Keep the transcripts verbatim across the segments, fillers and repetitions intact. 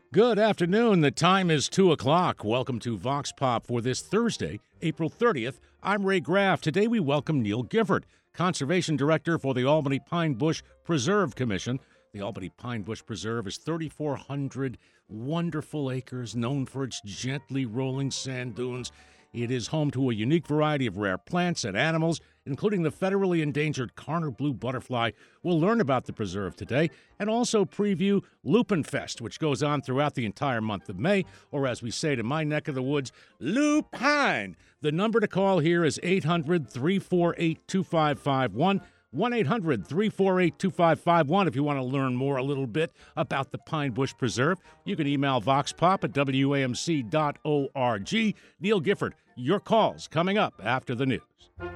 Good afternoon. The time is two o'clock. Welcome to Vox Pop for this Thursday, April thirtieth. I'm Ray Graff. Today we welcome Neil Gifford, Conservation Director for the Albany Pine Bush Preserve Commission. The Albany Pine Bush Preserve is thirty-four hundred wonderful acres, known for its gently rolling sand dunes. It is home to a unique variety of rare plants and animals, including the federally endangered Karner blue butterfly. We'll learn about the preserve today and also preview Lupin Fest, which goes on throughout the entire month of May, or as we say to my neck of the woods, Lupine. The number to call here is eight hundred, three four eight, two five five one. one eight hundred, three four eight, two five five one if you want to learn more a little bit about the Pine Bush Preserve. You can email voxpop at W A M C dot org. Neil Gifford, your calls coming up after the news.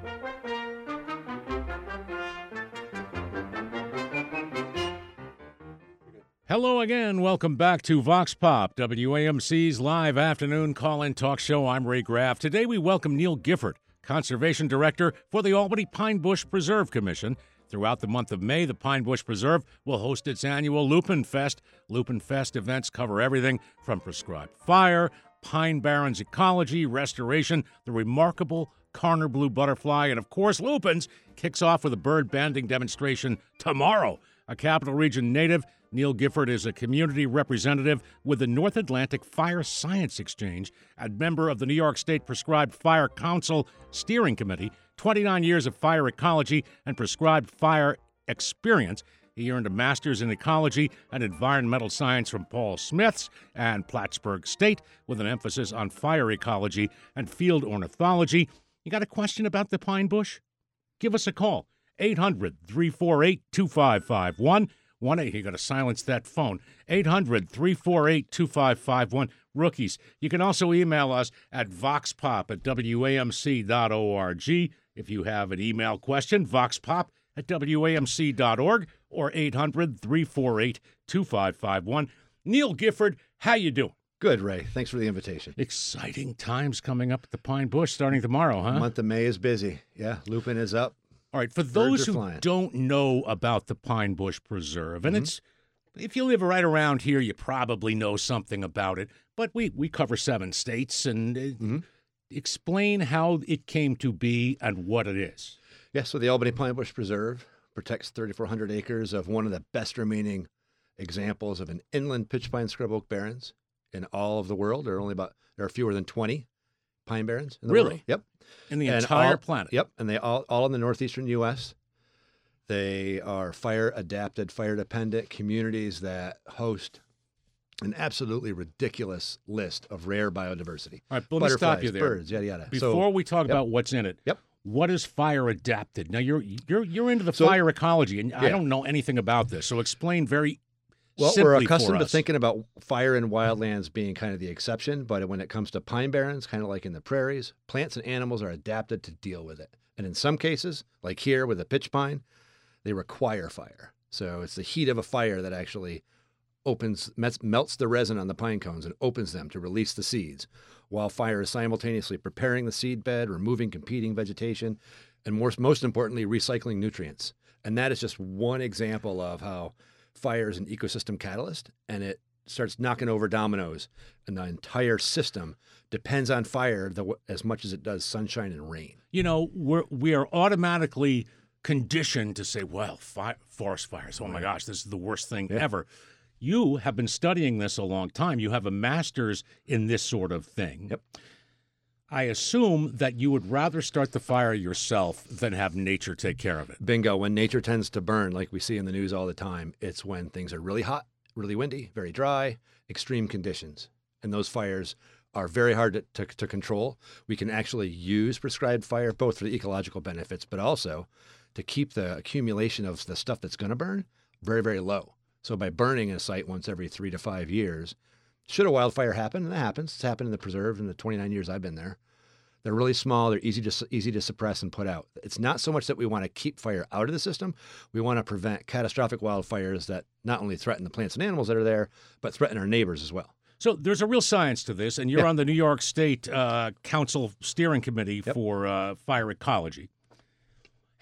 Hello again. Welcome back to Vox Pop, W A M C's live afternoon call-in talk show. I'm Ray Graff. Today we welcome Neil Gifford, Conservation Director for the Albany Pine Bush Preserve Commission. Throughout the month of May, the Pine Bush Preserve will host its annual Lupin Fest. Lupin Fest events cover everything from prescribed fire, Pine Barrens ecology, restoration, the remarkable Karner blue butterfly, and of course, lupins. Kicks off with a bird banding demonstration tomorrow. A Capital Region native, Neil Gifford is a community representative with the North Atlantic Fire Science Exchange and member of the New York State Prescribed Fire Council Steering Committee, twenty-nine years of fire ecology and prescribed fire experience. He earned a master's in ecology and environmental science from Paul Smith's and Plattsburgh State with an emphasis on fire ecology and field ornithology. You got a question about the pine bush? Give us a call, eight hundred, three four eight, two five five one. one eight, you got to silence that phone, eight hundred, three four eight, two five five one. Rookies, you can also email us at voxpop at W A M C dot org. If you have an email question, voxpop at W A M C dot org or eight hundred, three four eight, two five five one. Neil Gifford, how you doing? Good, Ray. Thanks for the invitation. Exciting times coming up at the Pine Bush starting tomorrow, huh? The month of May is busy. Yeah, Lupin is up. All right, for those who don't know about the Pine Bush Preserve, and mm-hmm. it's if you live right around here, you probably know something about it, but we, we cover seven states, and uh, mm-hmm. explain how it came to be and what it is. Yeah, so the Albany Pine Bush Preserve protects thirty-four hundred acres of one of the best remaining examples of an inland pitch pine scrub oak barrens in all of the world. There are only about, there are fewer than twenty pine barrens in the really? world. Yep. In the and entire all, planet. Yep, and they all all in the northeastern U S They are fire-adapted, fire-dependent communities that host an absolutely ridiculous list of rare biodiversity. All right, but let me stop you there. Birds, yada yada. Before so, we talk yep. about what's in it, yep. what is fire-adapted? Now you're you're you're into the so, fire ecology, and yeah. I don't know anything about this. So explain very. Well, Simply we're accustomed to to thinking about fire in wildlands being kind of the exception, but when it comes to pine barrens, kind of like in the prairies, plants and animals are adapted to deal with it. And in some cases, like here with a pitch pine, they require fire. So it's the heat of a fire that actually opens, melts the resin on the pine cones and opens them to release the seeds, while fire is simultaneously preparing the seed bed, removing competing vegetation, and most, most importantly, recycling nutrients. And that is just one example of how fire is an ecosystem catalyst, and it starts knocking over dominoes, and the entire system depends on fire the, as much as it does sunshine and rain. You know, we're, we are automatically conditioned to say, well, fi- forest fires, oh my gosh, this is the worst thing yeah. ever. You have been studying this a long time. You have a master's in this sort of thing. Yep. I assume that you would rather start the fire yourself than have nature take care of it. Bingo. When nature tends to burn, like we see in the news all the time, it's when things are really hot, really windy, very dry, extreme conditions. And those fires are very hard to, to, to control. We can actually use prescribed fire, both for the ecological benefits, but also to keep the accumulation of the stuff that's going to burn very, very low. So by burning a site once every three to five years, should a wildfire happen, and that happens, it's happened in the preserve in the twenty-nine years I've been there, they're really small, they're easy to, easy to suppress and put out. It's not so much that we want to keep fire out of the system, we want to prevent catastrophic wildfires that not only threaten the plants and animals that are there, but threaten our neighbors as well. So there's a real science to this, and you're yeah. on the New York State uh, Council Steering Committee yep. for uh, Fire Ecology.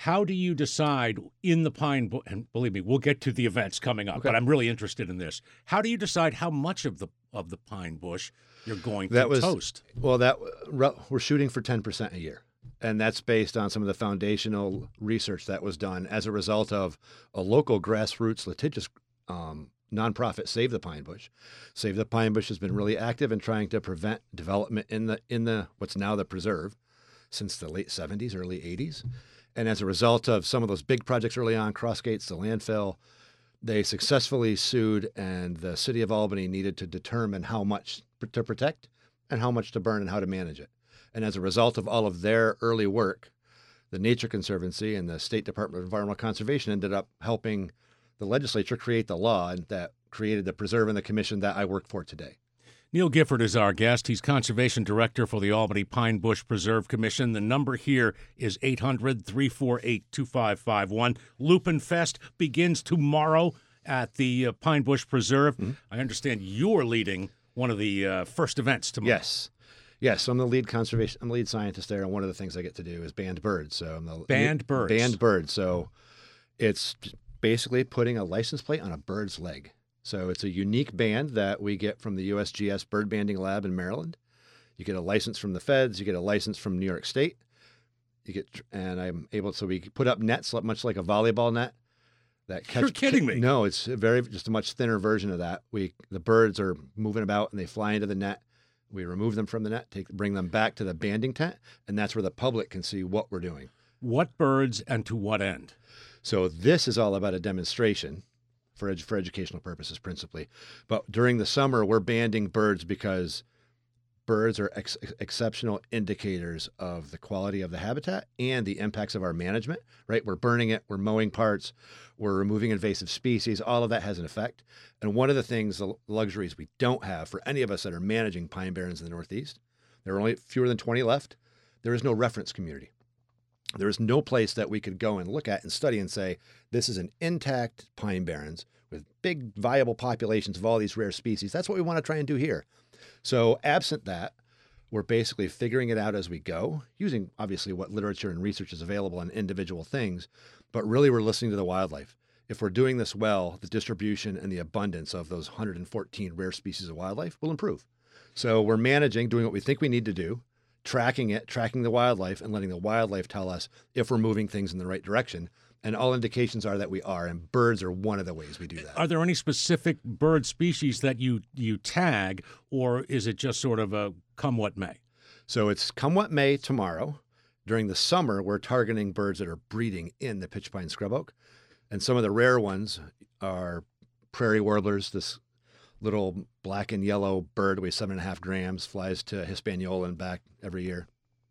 How do you decide in the pine bush? And believe me, we'll get to the events coming up, Okay. but I'm really interested in this. How do you decide how much of the of the pine bush you're going That to was- toast? Well, that we're shooting for ten percent a year. And that's based on some of the foundational research that was done as a result of a local grassroots litigious um, nonprofit, Save the Pine Bush. Save the Pine Bush has been really active in trying to prevent development in the in the what's now the preserve since the late seventies, early eighties. And as a result of some of those big projects early on, Crossgates, the landfill, they successfully sued, and the city of Albany needed to determine how much to protect and how much to burn and how to manage it. And as a result of all of their early work, the Nature Conservancy and the State Department of Environmental Conservation ended up helping the legislature create the law that created the preserve and the commission that I work for today. Neil Gifford is our guest. He's Conservation Director for the Albany Pine Bush Preserve Commission. The number here is eight hundred, three four eight, two five five one. Lupin Fest begins tomorrow at the uh, Pine Bush Preserve. Mm-hmm. I understand you're leading one of the uh, first events tomorrow. Yes. Yes, so I'm the lead conservation, I'm the lead scientist there, and one of the things I get to do is band birds. So I'm the Band birds. Band birds. So it's basically putting a license plate on a bird's leg. So it's a unique band that we get from the U S G S Bird Banding Lab in Maryland. You get a license from the feds. You get a license from New York State. You get, and I'm able, so we put up nets much like a volleyball net. That catch, You're kidding me. No, it's a very just a much thinner version of that. We the birds are moving about and they fly into the net. We remove them from the net, take bring them back to the banding tent, and that's where the public can see what we're doing. What birds and to what end? So this is all about a demonstration for ed- for educational purposes principally. But during the summer, we're banding birds because birds are ex- exceptional indicators of the quality of the habitat and the impacts of our management, right? We're burning it, we're mowing parts, we're removing invasive species. All of that has an effect. And one of the things, the luxuries we don't have for any of us that are managing pine barrens in the Northeast, there are only fewer than twenty left. There is no reference community. There is no place that we could go and look at and study and say, this is an intact pine barrens with big viable populations of all these rare species. That's what we want to try and do here. So absent that, we're basically figuring it out as we go, using obviously what literature and research is available on individual things, but really we're listening to the wildlife. If we're doing this well, the distribution and the abundance of those one hundred fourteen rare species of wildlife will improve. So we're managing, doing what we think we need to do, tracking it, tracking the wildlife, and letting the wildlife tell us if we're moving things in the right direction. And all indications are that we are, and birds are one of the ways we do that. Are there any specific bird species that you, you tag, or is it just sort of a come what may? So it's come what may tomorrow. During the summer, we're targeting birds that are breeding in the pitch pine scrub oak. And some of the rare ones are prairie warblers, this little black and yellow bird weighs seven and a half grams, flies to Hispaniola and back every year.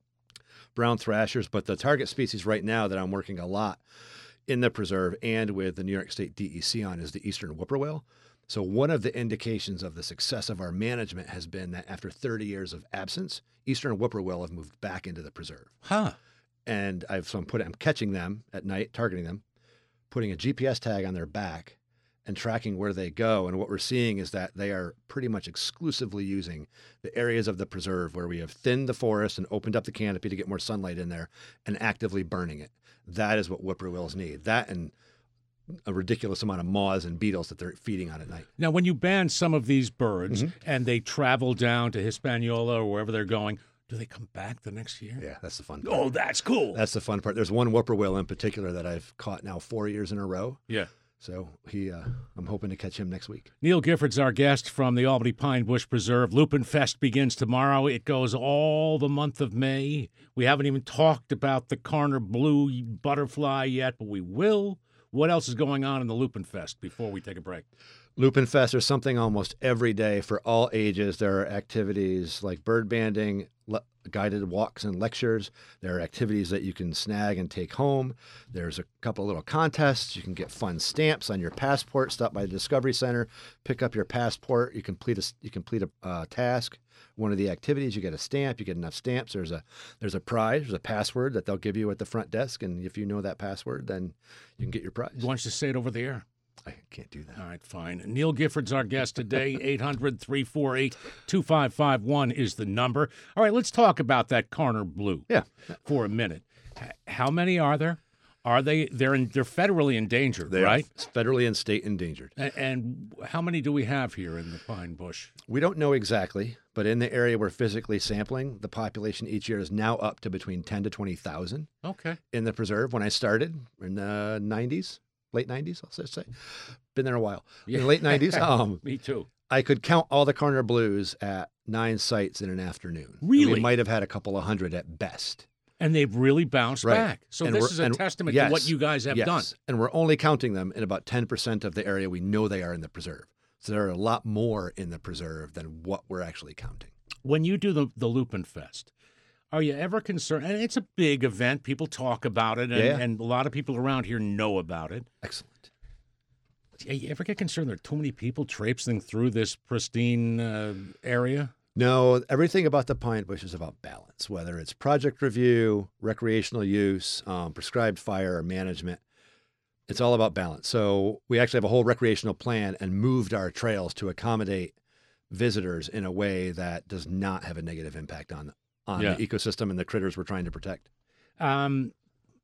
Brown thrashers, but the target species right now that I'm working a lot in the preserve and with the New York State D E C on is the eastern whippoorwill. So one of the indications of the success of our management has been that after thirty years of absence, eastern whippoorwill have moved back into the preserve. Huh. And I've so I'm putting I'm catching them at night, targeting them, putting a G P S tag on their back and tracking where they go. And what we're seeing is that they are pretty much exclusively using the areas of the preserve where we have thinned the forest and opened up the canopy to get more sunlight in there and actively burning it. That is what whippoorwills need. That and a ridiculous amount of moths and beetles that they're feeding on at night. Now, when you ban some of these birds Mhm. and they travel down to Hispaniola or wherever they're going, do they come back the next year? Yeah, that's the fun part. Oh, that's cool. That's the fun part. There's one whippoorwill in particular that I've caught now four years in a row. Yeah. So he, uh, I'm hoping to catch him next week. Neil Gifford's our guest from the Albany Pine Bush Preserve. Lupin Fest begins tomorrow. It goes all the month of May. We haven't even talked about the Carner Blue butterfly yet, but we will. What else is going on in the Lupin Fest before we take a break? Lupin Fest, there's something almost every day for all ages. There are activities like bird banding, le- guided walks and lectures. There are activities that you can snag and take home. There's a couple of little contests. You can get fun stamps on your passport. Stop by the Discovery Center, pick up your passport. You complete a you complete a uh, task. One of the activities, you get a stamp. You get enough stamps. There's a there's a prize. There's a password that they'll give you at the front desk, and if you know that password, then you can get your prize. Why don't you say it over the air? I can't do that. All right, fine. Neil Gifford's our guest today. eight hundred, three four eight, two five five one is the number. All right, let's talk about that Carner Blue Yeah. for a minute. H- How many are there? Are they? They're in, they're federally endangered, They right? are federally and state endangered. And, and how many do we have here in the pine bush? We don't know exactly, but in the area we're physically sampling, the population each year is now up to between ten to twenty thousand Okay. in the preserve. When I started in the nineties, late nineties, I'll say, been there a while. Yeah. In the late nineties, um, Me too. I could count all the Karner blues at nine sites in an afternoon. Really? We might have had a couple of hundred at best. And they've really bounced Right. back. So And this we're- is a and- testament yes, to what you guys have yes. done. And we're only counting them in about ten percent of the area we know they are in the preserve. So there are a lot more in the preserve than what we're actually counting. When you do the, the Lupin Fest, are you ever concerned? And it's a big event. People talk about it, and, Yeah. and a lot of people around here know about it. Excellent. Do you ever get concerned there are too many people traipsing through this pristine uh, area? No, everything about the Pine Bush is about balance, whether it's project review, recreational use, um, prescribed fire, or management. It's all about balance. So we actually have a whole recreational plan and moved our trails to accommodate visitors in a way that does not have a negative impact on, on Yeah. the ecosystem and the critters we're trying to protect. Um,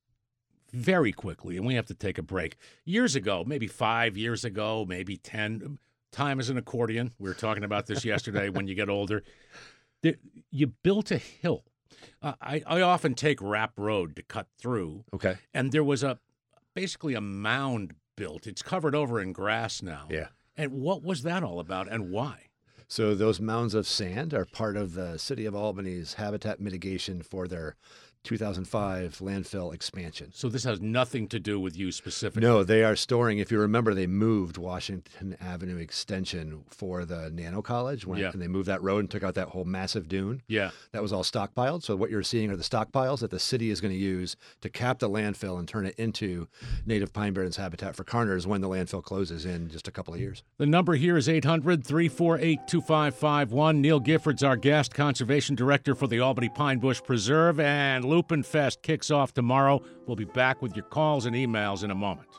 very quickly, and we have to take a break. Years ago, maybe five years ago, maybe ten, time is an accordion. We were talking about this yesterday. When you get older, there, you built a hill. Uh, I, I often take Rap Road to cut through, Okay. and there was a basically a mound built. It's covered over in grass now. Yeah. And what was that all about, and why? So those mounds of sand are part of the City of Albany's habitat mitigation for their two thousand five landfill expansion. So this has nothing to do with you specifically. No, they are storing. If you remember, they moved Washington Avenue extension for the Nano College, when, Yeah. and they moved that road and took out that whole massive dune. Yeah. That was all stockpiled. So what you're seeing are the stockpiles that the city is going to use to cap the landfill and turn it into native pine barrens habitat for Karners when the landfill closes in just a couple of years. The number here is eight hundred, three four eight, two five five one. Neil Gifford's our guest, Conservation Director for the Albany Pine Bush Preserve, and Lupin Fest kicks off tomorrow. We'll be back with your calls and emails in a moment.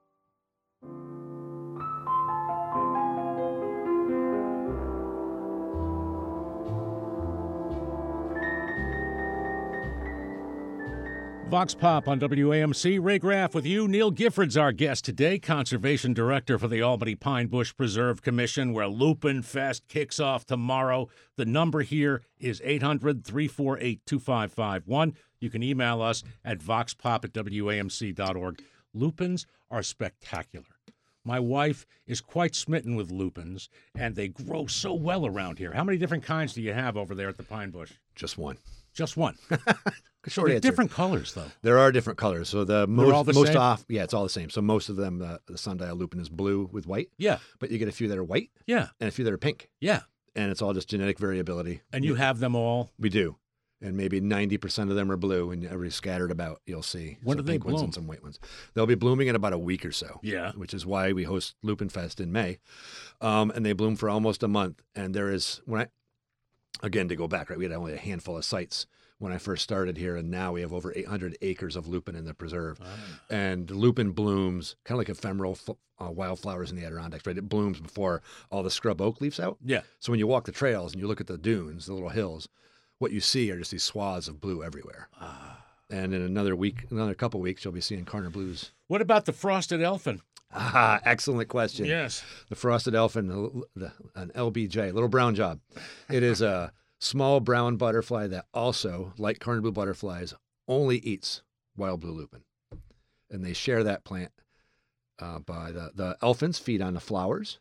Vox Pop on W A M C. Ray Graff with you. Neil Gifford's our guest today, Conservation Director for the Albany Pine Bush Preserve Commission, where Lupin Fest kicks off tomorrow. The number here is eight hundred, three four eight, two five five one. You can email us at voxpop at W A M C dot org. Lupins are spectacular. My wife is quite smitten with lupins, and they grow so well around here. How many different kinds do you have over there at the Pine Bush? Just one. Just one. Short They're answer. different colors, though. There are different colors. So the most all the most same? off, yeah, it's all the same. So most of them, uh, the sundial lupin is blue with white, Yeah, but you get a few that are white yeah, and a few that are pink, yeah. and it's all just genetic variability. And you have them all. We do. And maybe ninety percent of them are blue, and every scattered about, you'll see When some do they pink ones bloom? and some white ones. They'll be blooming in about a week or so. Yeah. Which is why we host Lupin Fest in May. Um, and they bloom for almost a month. And there is, when I, again, to go back, right, we had only a handful of sites when I first started here, and now we have over eight hundred acres of lupin in the preserve. Ah. And lupin blooms kind of like ephemeral fl- uh, wildflowers in the Adirondacks, right? It blooms before all the scrub oak leaves out. Yeah. So when you walk the trails and you look at the dunes, the little hills, what you see are just these swaths of blue everywhere. Ah. And in another week, another couple weeks, you'll be seeing Karner blues. What about the frosted elfin? Ah, excellent question. Yes. The frosted elfin, the, the, an L B J, little brown job. It is a small brown butterfly that also, like Karner blue butterflies, only eats wild blue lupin. And they share that plant uh, by the, the elfins feed on the flowers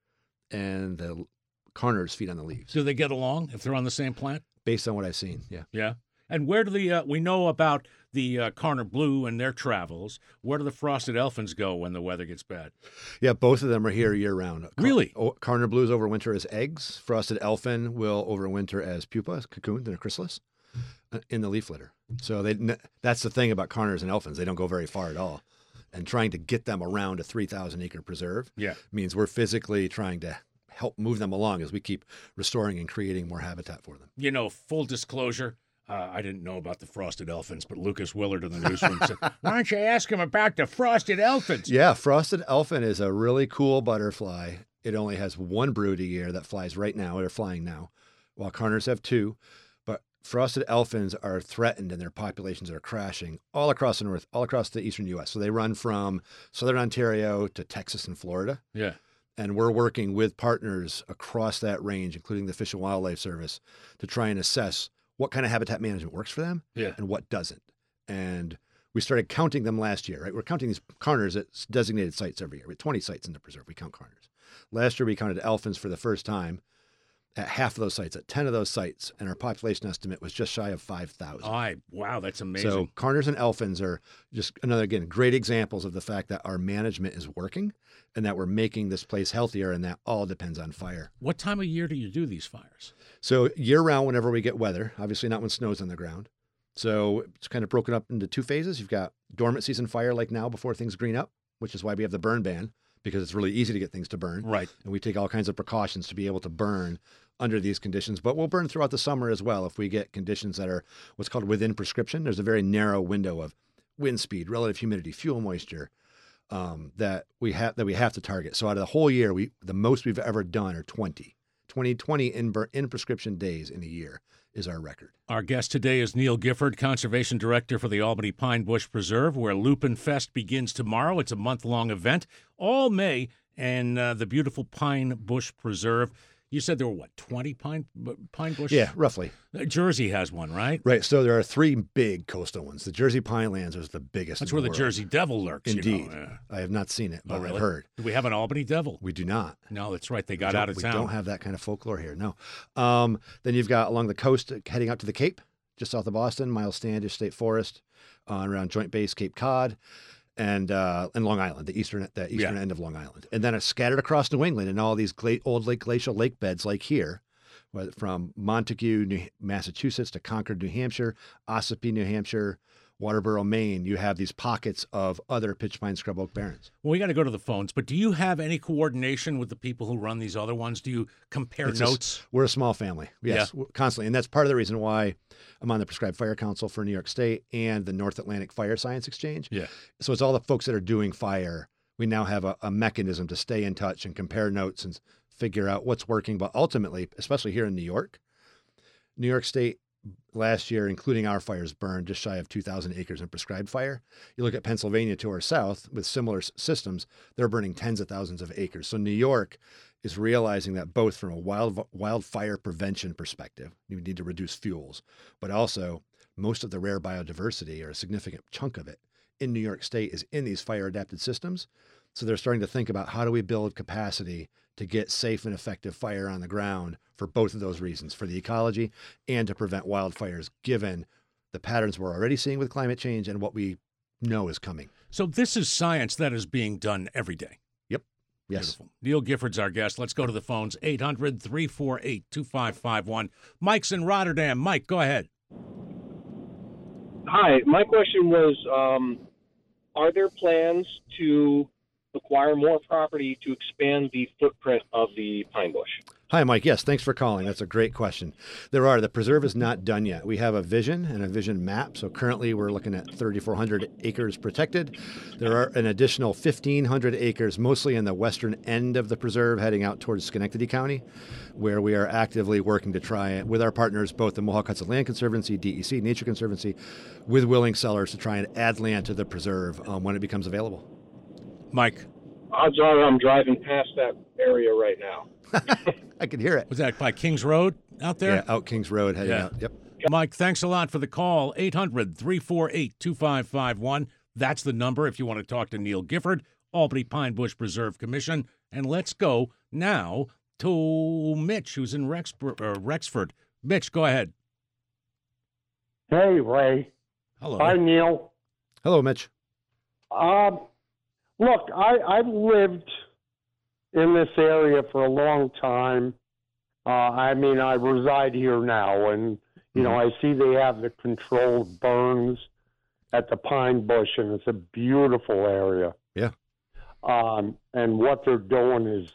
and the Karners feed on the leaves, Do they get along if they're on the same plant? based on what I've seen. Yeah. Yeah. And where do the, uh, we know about the uh, Karner blue and their travels. Where do the frosted elfins go when the weather gets bad? Yeah, both of them are here year round. Car- Really? oh, Karner blues overwinter as eggs. Frosted elfin will overwinter as pupa, cocoons, and a chrysalis uh, in the leaf litter. So they, that's the thing about Karners and elfins. They don't go very far at all. And trying to get them around a three thousand acre preserve Yeah. means we're physically trying to help move them along as we keep restoring and creating more habitat for them. You know, full disclosure, uh, I didn't know about the frosted elfins, but Lucas Willard of the newsroom said, why don't you ask him about the frosted elfins? Yeah, frosted elfin is a really cool butterfly. It only has one brood a year that flies right now. They're flying now, while Karners have two. But frosted elfins are threatened and their populations are crashing all across the north, all across the eastern U S. So they run from southern Ontario to Texas and Florida. Yeah. And we're working with partners across that range, including the Fish and Wildlife Service, to try and assess what kind of habitat management works for them yeah. and what doesn't. And we started counting them last year, right? We're counting these carners at designated sites every year. We have twenty sites in the preserve. We count carners. Last year, we counted elfins for the first time at half of those sites, at ten of those sites, and our population estimate was just shy of five thousand. I, wow, that's amazing. So carners and elfins are just another, again, great examples of the fact that our management is working and that we're making this place healthier, and that all depends on fire. What time of year do you do these fires? So year-round, whenever we get weather, obviously not when snow's on the ground. So it's kind of broken up into two phases. You've got dormant season fire like now before things green up, which is why we have the burn ban, because it's really easy to get things to burn. Right. And we take all kinds of precautions to be able to burn under these conditions. But we'll burn throughout the summer as well if we get conditions that are what's called within prescription. There's a very narrow window of wind speed, relative humidity, fuel moisture um, that we have that we have to target. So out of the whole year, we the most we've ever done are twenty. twenty, twenty in, in prescription days in a year is our record. Our guest today is Neil Gifford, Conservation Director for the Albany Pine Bush Preserve, where Lupin Fest begins tomorrow. It's a month-long event, all May, and uh, the beautiful Pine Bush Preserve. You said there were, what, twenty pine pine bush? Yeah, roughly. Jersey has one, right? Right. So there are three big coastal ones. The Jersey Pinelands is the biggest. That's in where the the world. Jersey Devil lurks. Indeed. You know? Yeah. I have not seen it, but Oh, really? I've heard. Do we have an Albany Devil? We do not. No, that's right. They got We out of we town. don't have that kind of folklore here. No. Um, then you've got along the coast heading out to the Cape, just south of Boston, Miles Standish State Forest, uh, around Joint Base Cape Cod, and uh, and Long Island, the eastern the eastern Yeah. end of Long Island, and then it's scattered across New England in all these gla- old lake glacial lake beds, like here, whether- from Montague, New, Massachusetts, to Concord, New Hampshire, Ossipee, New Hampshire, Waterboro, Maine. You have these pockets of other pitch pine scrub oak barrens. Well, we got to go to the phones, but do you have any coordination with the people who run these other ones? Do you compare It's a s- notes? we're a small family, yes, w- constantly, and that's part of the reason why I'm on the Prescribed Fire Council for New York State and the North Atlantic Fire Science Exchange. Yeah. So it's all the folks that are doing fire. We now have a, a mechanism to stay in touch and compare notes and figure out what's working. But ultimately, especially here in New York, New York State last year, including our fires, burned just shy of two thousand acres in prescribed fire. You look at Pennsylvania to our south with similar s- systems, they're burning tens of thousands of acres. So New York is realizing that both from a wild wildfire prevention perspective, you need to reduce fuels, but also most of the rare biodiversity, or a significant chunk of it, in New York State is in these fire adapted systems. So they're starting to think about how do we build capacity to get safe and effective fire on the ground for both of those reasons, for the ecology and to prevent wildfires, given the patterns we're already seeing with climate change and what we know is coming. So this is science that is being done every day. Yep. Yes. Beautiful. Neil Gifford's our guest. Let's go to the phones, eight hundred, three four eight, two five five one. Mike's in Rotterdam. Mike, go ahead. Hi, my question was, um, are there plans to acquire more property to expand the footprint of the pine bush? Hi, Mike. Yes, thanks for calling. That's a great question. There are. The preserve is not done yet. We have a vision and a vision map. So currently we're looking at thirty-four hundred acres protected. There are an additional fifteen hundred acres, mostly in the western end of the preserve, heading out towards Schenectady County, where we are actively working to try, with our partners, both the Mohawk Hudson Land Conservancy, D E C, Nature Conservancy, with willing sellers to try and add land to the preserve um, when it becomes available. Mike. Odds are I'm driving past that area right now. I can hear it. Was that by Kings Road out there? Yeah, out Kings Road, heading Yeah. out. Yep. Mike, thanks a lot for the call. eight hundred, three four eight, two five five one. That's the number if you want to talk to Neil Gifford, Albany Pine Bush Preserve Commission. And let's go now to Mitch, who's in Rex, uh, Rexford. Mitch, go ahead. Hey, Ray. Hello. Hi, Neil. Hello, Mitch. Um, look, I, I've lived in this area for a long time. Uh, I mean, I reside here now, and, you know, I see they have the controlled burns at the Pine Bush, and it's a beautiful area. Yeah. Um, and what they're doing is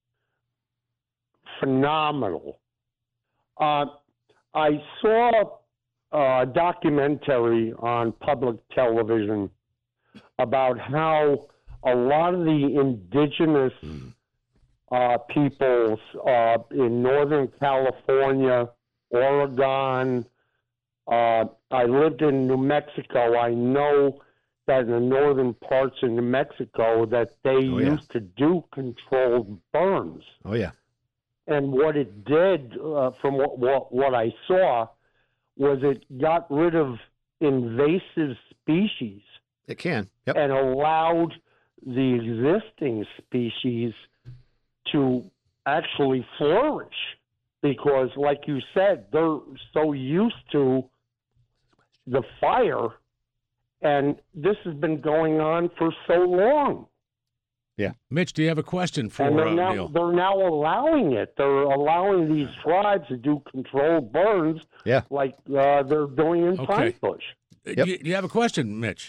phenomenal. Uh, I saw a documentary on public television about how a lot of the indigenous uh, peoples uh, in Northern California, Oregon, Uh, I lived in New Mexico. I know that in the northern parts of New Mexico that they Oh, yeah. used to do controlled burns. Oh, yeah. And what it did, uh, from what, what, what I saw, was it got rid of invasive species It can. Yep. and allowed the existing species to actually flourish. Because, like you said, they're so used to the fire, and this has been going on for so long. Mitch, do you have a question for And they're uh, now Neil? they're now allowing it. They're allowing these tribes to do controlled burns, Yeah. like uh, they're doing in Okay. Pine Bush. Uh, Yep. Do, you, do you have a question, Mitch?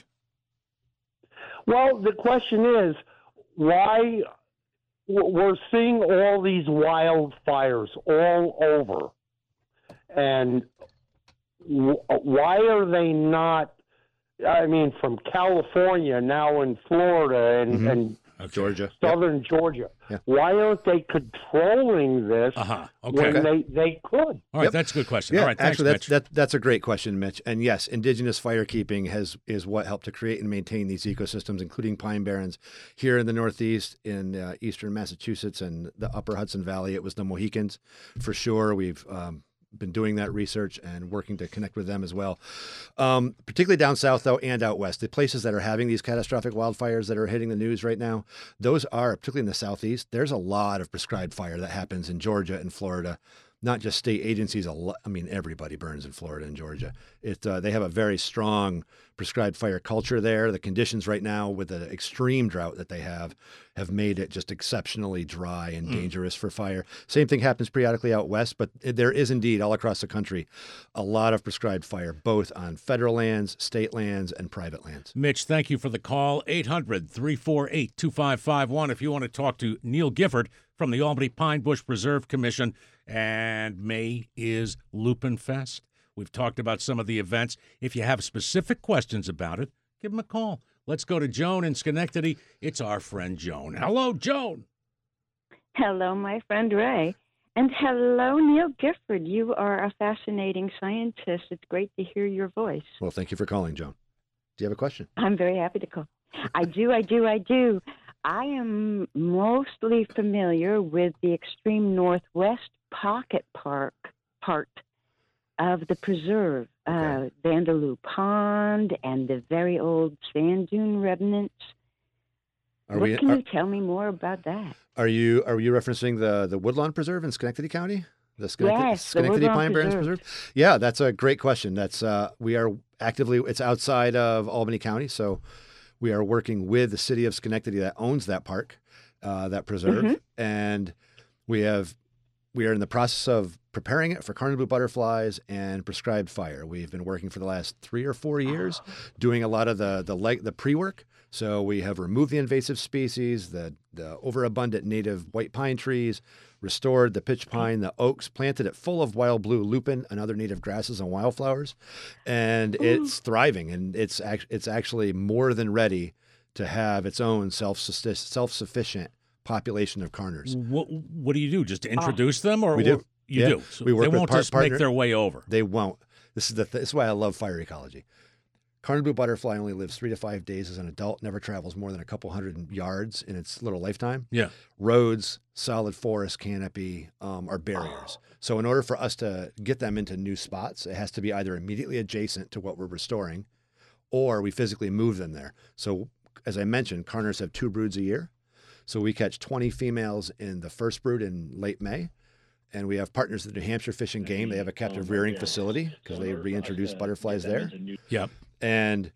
Well, the question is, why w- we're seeing all these wildfires all over, and w- why are they not? I mean, from California now in Florida and, Mhm. and Okay. Georgia. southern Georgia. Yeah. Why aren't they controlling this Uh-huh. Okay. when they, they could? All right, Yep. that's a good question. Yeah, All right, thanks, actually, that's Mitch. that, that's a great question, Mitch. And yes, indigenous firekeeping has is what helped to create and maintain these ecosystems, including pine barrens here in the Northeast, in uh, eastern Massachusetts, and the Upper Hudson Valley. It was the Mohicans, for sure. We've um, been doing that research and working to connect with them as well, um, particularly down south though and out west. The places that are having these catastrophic wildfires that are hitting the news right now, those are particularly in the southeast. There's a lot of prescribed fire that happens in Georgia and Florida. Not just state agencies. A lot, I mean, everybody burns in Florida and Georgia. It uh, they have a very strong prescribed fire culture there. The conditions right now, with the extreme drought that they have, have made it just exceptionally dry and dangerous for fire. Same thing happens periodically out west, but there is indeed all across the country a lot of prescribed fire, both on federal lands, state lands, and private lands. Mitch, thank you for the call. eight hundred, three four eight, two five five one if you want to talk to Neil Gifford from the Albany Pine Bush Preserve Commission. And May is Lupin Fest. We've talked about some of the events. If you have specific questions about it, give them a call. Let's go to Joan in Schenectady. It's our friend Joan. Hello, Joan. Hello, my friend Ray. And hello, Neil Gifford. You are a fascinating scientist. It's great to hear your voice. Well, thank you for calling, Joan. Do you have a question? I'm very happy to call. I do, I do, I do. I am mostly familiar with the extreme northwest pocket park part of the preserve, Okay. uh, Vanderloo Pond and the very old sand dune remnants. Are what we? can Are, you tell me more about that? are you are you referencing the the Woodlawn Preserve in Schenectady County? The Schenectady, Yes, the Schenectady Woodlawn Pine Barrens Preserve. Preserve. Yeah, that's a great question. That's uh, we are actively. It's outside of Albany County, so we are working with the city of Schenectady that owns that park, uh, that preserve, Mhm. and we have we are in the process of preparing it for carnival butterflies and prescribed fire. We've been working for the last three or four years, doing a lot of the the leg the pre work. So we have removed the invasive species, the the overabundant native white pine trees, restored the pitch pine, the oaks, planted it full of wild blue lupin and other native grasses and wildflowers, and it's thriving. And it's act- it's actually more than ready to have its own self self sufficient population of carners. What, what do you do? Just introduce them? or We do. or You Yeah. do. So We work they with won't par- just partner- make their way over. They won't. This is the th- this is why I love fire ecology. Carnival butterfly only lives three to five days as an adult, never travels more than a couple hundred yards in its little lifetime. Yeah. Roads, solid forest canopy um, are barriers. So in order for us to get them into new spots, it has to be either immediately adjacent to what we're restoring, or we physically move them there. So as I mentioned, carners have two broods a year. So we catch twenty females in the first brood in late May. And we have partners with the New Hampshire Fish and Game. They have a captive rearing facility because they reintroduced butterflies there. Yep. And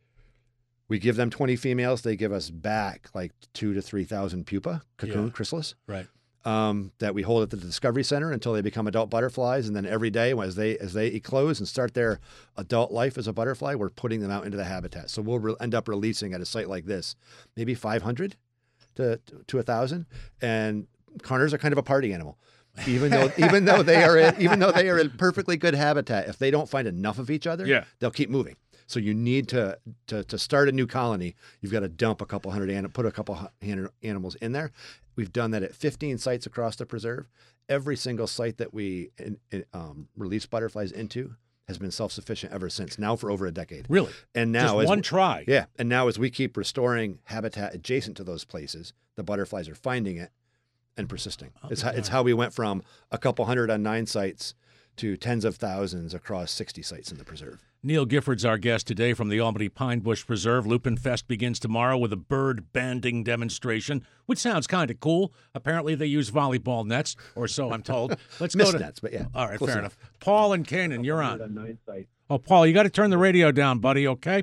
we give them twenty females. They give us back like two to three thousand pupa, cocoon Yeah. chrysalis, Right. um, that we hold at the Discovery Center until they become adult butterflies. And then every day, as they as they eclose and start their adult life as a butterfly, we're putting them out into the habitat. So we'll re- end up releasing at a site like this, maybe five hundred to to one thousand. And carners are kind of a party animal. Even though, even though they are, in, even though they are in perfectly good habitat, if they don't find enough of each other, Yeah. they'll keep moving. So you need to to to start a new colony. You've got to dump a couple hundred and put a couple hundred animals in there. We've done that at fifteen sites across the preserve. Every single site that we in, in, um, release butterflies into has been self-sufficient ever since, now for over a decade. Really? And now Just as one we- try. Yeah. And now as we keep restoring habitat adjacent to those places, the butterflies are finding it and persisting. Oh, it's, how, it's yeah. how we went from a couple hundred on nine sites to tens of thousands across sixty sites in the preserve. Neil Gifford's our guest today from the Albany Pine Bush Preserve. Lupin Fest begins tomorrow with a bird banding demonstration, which sounds kind of cool. Apparently they use volleyball nets, or so I'm told. Let's go Mist to nets, but yeah. All right, close fair enough. enough. Paul and Canaan, you're on. Oh, Paul, you got to turn the radio down, buddy, okay?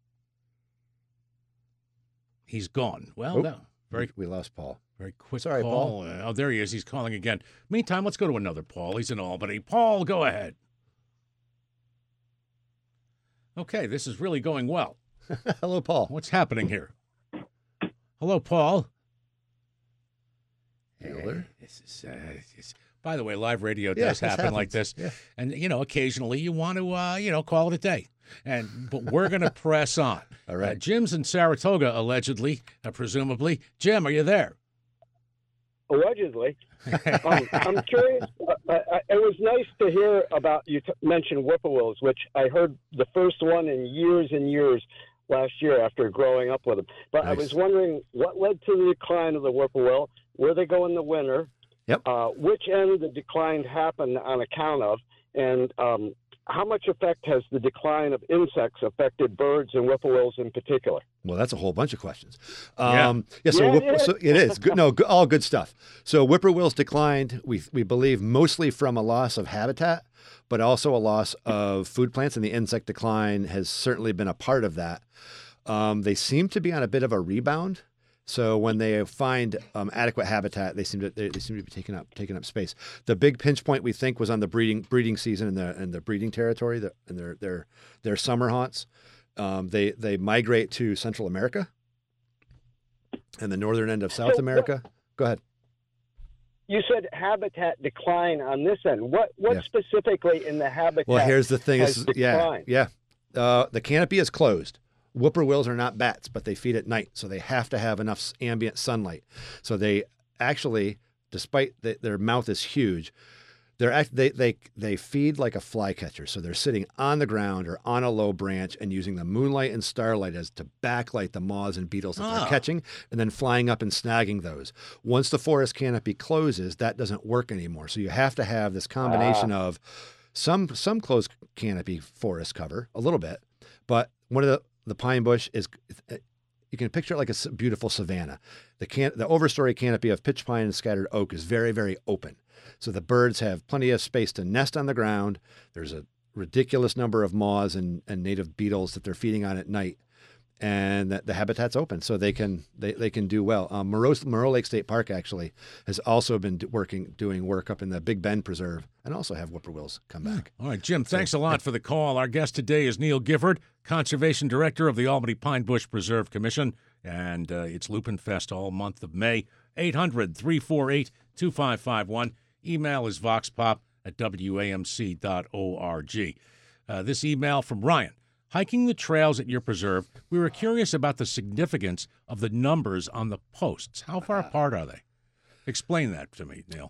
He's gone. Well, Oh, no, very We, we lost Paul. very quick Sorry, call. Uh, oh, there he is. He's calling again. Meantime, let's go to another Paul. He's in Albany. Paul, go ahead. Okay, this is really going well. Hello, Paul. What's happening here? Hello, Paul. Bueller? Eh, This is, uh, it's- by the way, live radio Yeah, does this happen like happens. this, Yeah. and you know, occasionally you want to, uh, you know, call it a day. And but we're going to press on. All right. Uh, Jim's in Saratoga, allegedly, uh, presumably. Jim, are you there? Allegedly. um, I'm curious. Uh, I, it was nice to hear about you t- mentioned whippoorwills, which I heard the first one in years and years last year after growing up with them. But I Nice. was wondering what led to the decline of the whippoorwill, where they go in the winter, Yep. uh, which end the decline happened on account of, and um, how much effect has the decline of insects affected birds and whippoorwills in particular? Well, that's a whole bunch of questions. Yeah. Um, yeah. so, Yeah, whip, it is. so it is good. No, good, all good stuff. So whippoorwills declined. We we believe mostly from a loss of habitat, but also a loss of food plants, and the insect decline has certainly been a part of that. Um, they seem to be on a bit of a rebound. So when they find um, adequate habitat, they seem to they, they seem to be taking up taking up space. The big pinch point we think was on the breeding breeding season and the and the breeding territory, the, and their their their summer haunts. Um, they they migrate to Central America and the northern end of South America. Go ahead. You said habitat decline on this end. What what Yeah. specifically in the habitat? Well, here's the thing. has This is, yeah, declined? yeah. Uh, the canopy is closed. Whippoorwills are not bats, but they feed at night, so they have to have enough s- ambient sunlight. So they actually, despite that their mouth is huge, they're act- they they they feed like a flycatcher. So they're sitting on the ground or on a low branch and using the moonlight and starlight as to backlight the moths and beetles that Ah. they're catching, and then flying up and snagging those. Once the forest canopy closes, that doesn't work anymore. So you have to have this combination of some some closed canopy forest cover, a little bit, but one of the the pine bush is, you can picture it like a s- beautiful savanna. The can the overstory canopy of pitch pine and scattered oak is very, very open. So the birds have plenty of space to nest on the ground. There's a ridiculous number of moths and, and native beetles that they're feeding on at night. And the, the habitat's open, so they can they, they can do well. Um, Moreau, Moreau Lake State Park actually has also been do- working doing work up in the Big Bend Preserve, and also have whippoorwills come back. All right, Jim, thanks a lot for the call. Our guest today is Neil Gifford, Conservation Director of the Albany Pine Bush Preserve Commission, and uh, it's Lupin Fest all month of May. eight hundred, three four eight, two five five one. Email is voxpop at w a m c dot org. Uh, this email from Ryan. Hiking the trails at your preserve, we were curious about the significance of the numbers on the posts. How far apart are they? Explain that to me, Neil.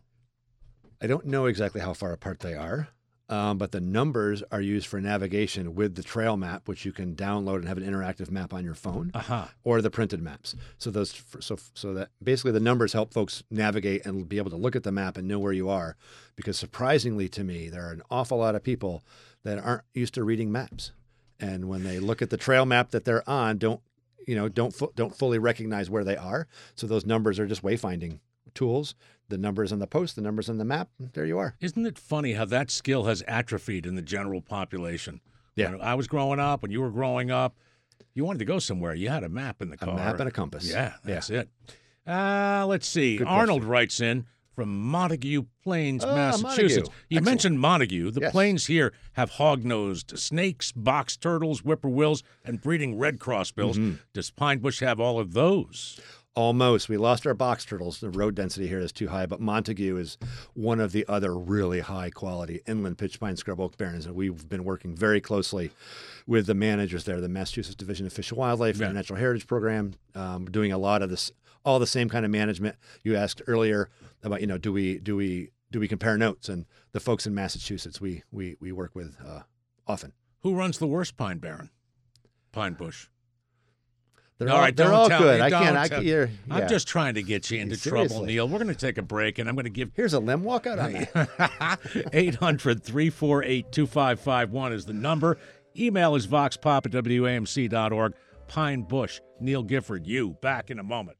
I don't know exactly how far apart they are, um, but the numbers are used for navigation with the trail map, which you can download and have an interactive map on your phone, Aha. or the printed maps. So those, so so that basically the numbers help folks navigate and be able to look at the map and know where you are. Because surprisingly to me, there are an awful lot of people that aren't used to reading maps, and when they look at the trail map that they're on, don't you know don't fu- don't fully recognize where they are. So those numbers are just wayfinding tools. The numbers on the post, the numbers on the map, there you are. Isn't it funny how that skill has atrophied in the general population? Yeah. When I was growing up, when you were growing up, you wanted to go somewhere, you had a map in the A car. map and a compass. Yeah, that's it. Uh, let's see. Good Arnold question. writes in from Montague Plains, Ah, Massachusetts. Montague. You Excellent. mentioned Montague. The Yes. plains here have hog-nosed snakes, box turtles, whippoorwills, and breeding red crossbills. Mm-hmm. Does Pine Bush have all of those? Almost. We lost our box turtles. The road density here is too high, but Montague is one of the other really high quality inland pitch pine scrub oak barrens. And we've been working very closely with the managers there, the Massachusetts Division of Fish and Wildlife, Yeah. and the Natural Heritage Program, um, doing a lot of this, all the same kind of management. You asked earlier about, you know, do we do we do we compare notes? And the folks in Massachusetts, we we we work with uh, often. Who runs the worst pine barren? Pine bush. They're all all, right, they're don't all tell good. me, I can't. don't I, tell- you're, I'm yeah. just trying to get you into trouble, Seriously. Neil. We're going to take a break, and I'm going to give Here's a limb. Walk out on that. eight hundred, three four eight, two five five one is the number. Email is voxpop at W A M C dot org. Pine Bush, Neil Gifford, you. Back in a moment.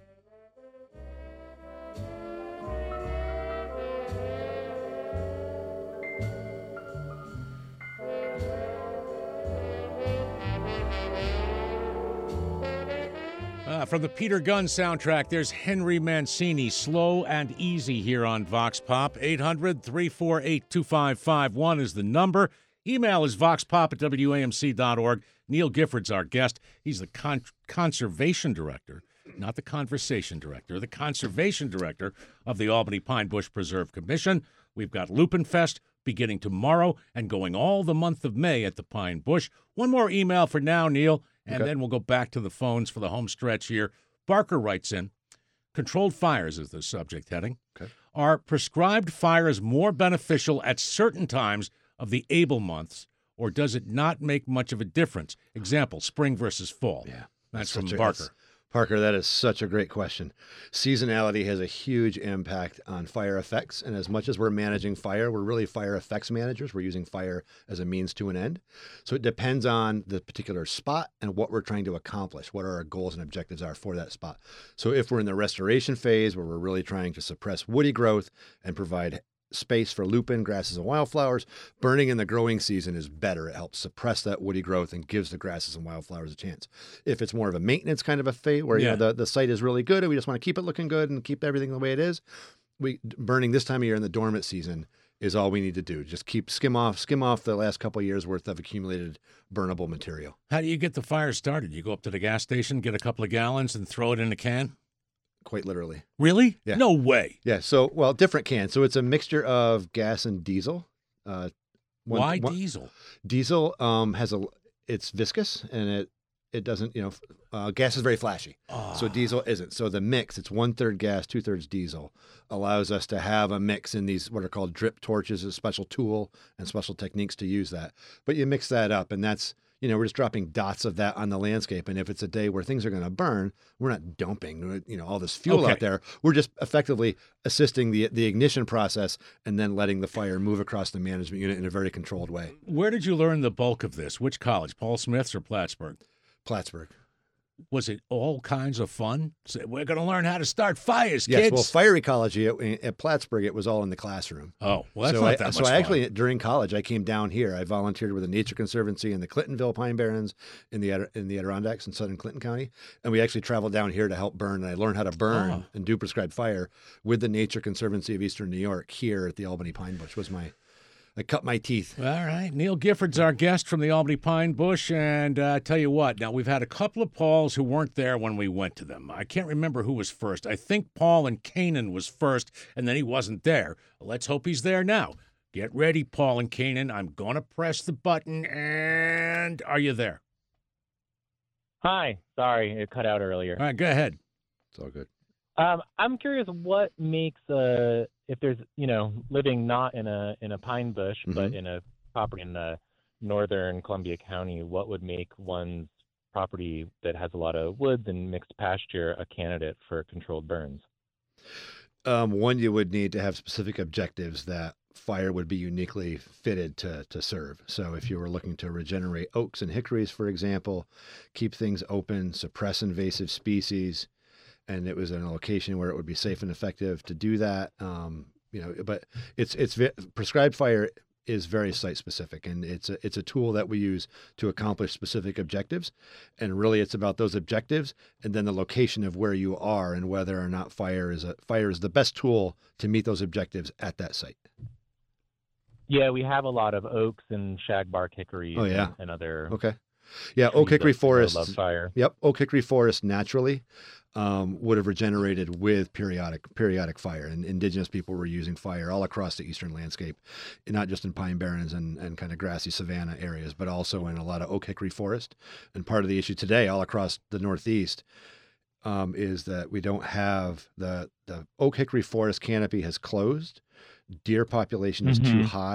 Uh, from the Peter Gunn soundtrack, there's Henry Mancini, Slow and Easy here on Vox Pop. eight hundred, three four eight, two five five one is the number. Email is voxpop at W A M C dot org. Neil Gifford's our guest. He's the con- conservation director, not the conversation director, the conservation director of the Albany Pine Bush Preserve Commission. We've got Lupin Fest beginning tomorrow and going all the month of May at the Pine Bush. One more email for now, Neil, and Okay. then we'll go back to the phones for the home stretch here. Barker writes in, controlled fires is the subject heading. Okay. Are prescribed fires more beneficial at certain times of the able months, or does it not make much of a difference? Example, spring versus fall. Yeah. That's such from a- Barker. that's- Parker, that is such a great question. Seasonality has a huge impact on fire effects. And as much as we're managing fire, we're really fire effects managers. We're using fire as a means to an end. So it depends on the particular spot and what we're trying to accomplish, what our goals and objectives are for that spot. So if we're in the restoration phase where we're really trying to suppress woody growth and provide space for lupin, grasses, and wildflowers, burning in the growing season is better. It helps suppress that woody growth and gives the grasses and wildflowers a chance. If it's more of a maintenance kind of a phase where you Yeah. know the, the site is really good and we just want to keep it looking good and keep everything the way it is, we burning this time of year in the dormant season is all we need to do. Just keep skim off, skim off the last couple of years worth of accumulated burnable material. How do you get the fire started? You go up to the gas station, get a couple of gallons, and throw it in a can? Quite literally. Really? Yeah. No way. Yeah. So, well, different cans. So it's a mixture of gas and diesel. Uh, one- Why one- diesel? Diesel um, has a, it's viscous and it, it doesn't, you know, uh, gas is very flashy. So Ah. diesel isn't. So the mix, it's one third gas, two thirds diesel, allows us to have a mix in these what are called drip torches, a special tool and special techniques to use that. But you mix that up, and that's, you know, we're just dropping dots of that on the landscape. And if it's a day where things are going to burn, we're not dumping, you know, all this fuel Okay. out there. We're just effectively assisting the the ignition process and then letting the fire move across the management unit in a very controlled way. Where did you learn the bulk of this? Which college? Paul Smith's or Plattsburgh? Plattsburgh. Was it all kinds of fun? So we're going to learn how to start fires, Yes, kids. well, fire ecology at, at Plattsburgh, it was all in the classroom. oh, well, that's so not I, that much so I fun. actually, during college, I came down here. I volunteered with the Nature Conservancy in the Clintonville Pine Barrens in the Adi- in the Adirondacks in southern Clinton County, and we actually traveled down here to help burn. And I learned how to burn Oh. and do prescribed fire with the Nature Conservancy of Eastern New York here at the Albany Pine Bush. Was my I cut my teeth. All right. Neil Gifford's our guest from the Albany Pine Bush. And uh, tell you what, now we've had a couple of Pauls who weren't there when we went to them. I can't remember who was first. I think Paul and Canaan was first, and then he wasn't there. Let's hope he's there now. Get ready, Paul and Canaan. I'm going to press the button, and are you there? Hi. Sorry, it cut out earlier. All right, go ahead. It's all good. Um, I'm curious what makes uh if there's you know living not in a in a pine bush but Mhm. in a property in uh, northern Columbia County, what would make one's property that has a lot of woods and mixed pasture a candidate for controlled burns? Um, one, you would need to have specific objectives that fire would be uniquely fitted to to serve. So if you were looking to regenerate oaks and hickories, for example, keep things open, suppress invasive species, and it was in a location where it would be safe and effective to do that. Um, you know, but it's it's ve- prescribed fire is very site specific, and it's a it's a tool that we use to accomplish specific objectives. And really, it's about those objectives, and then the location of where you are, and whether or not fire is a fire is the best tool to meet those objectives at that site. Yeah, we have a lot of oaks and shagbark hickories Oh, yeah. and, and other Okay. Yeah, trees oak hickory that, you know, forests. love fire. Yep, oak hickory forest naturally um, would have regenerated with periodic periodic fire, and indigenous people were using fire all across the eastern landscape, not just in pine barrens and, and kind of grassy savanna areas, but also in a lot of oak hickory forest. And part of the issue today, all across the Northeast, um, is that we don't have the the oak hickory forest canopy has closed. Deer population is too Mhm. high,